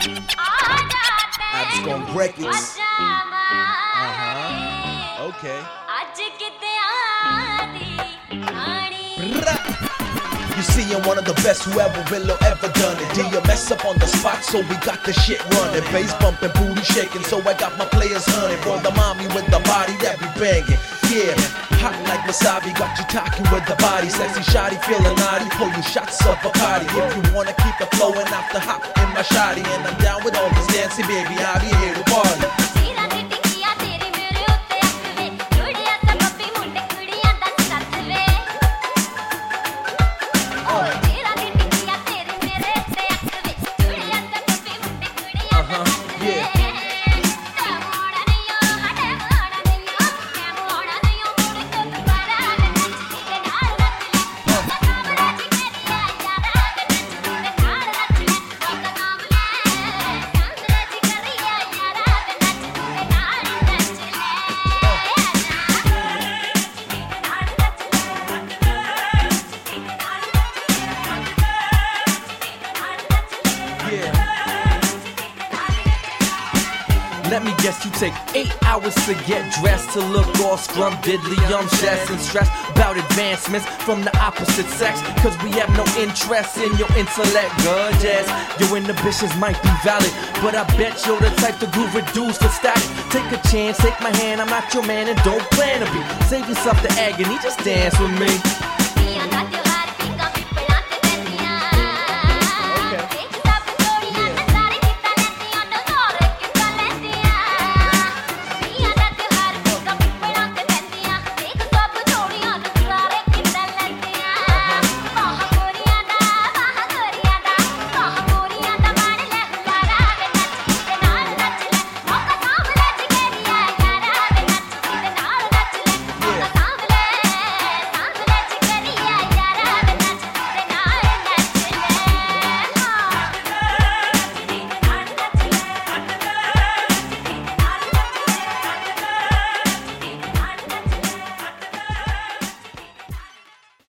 Abs gon' break it. Okay. You see, I'm one of the best who ever will or ever done it. DMS up on the spot, so we got the shit running. Bass bumping, booty shaking, so I got my players hunting. For the mommy with the body that be banging. Yeah, hot like wasabi, got you talking with the body. Sexy shawty, feeling naughty, pull you shots of Bacardi. If you wanna keep it flowing, after hop in my shawty. And I'm down with all this dancing, baby, I'll be here to party. Let me guess, you take 8 hours to get dressed, to look all scrum diddly, stressed and stressed about advancements from the opposite sex. Cause we have no interest in your intellect, gorgeous. Your inhibitions might be valid, but I bet you're the type to groove reduced to static. Take a chance, take my hand, I'm not your man and don't plan to be. Save yourself the agony, just dance with me.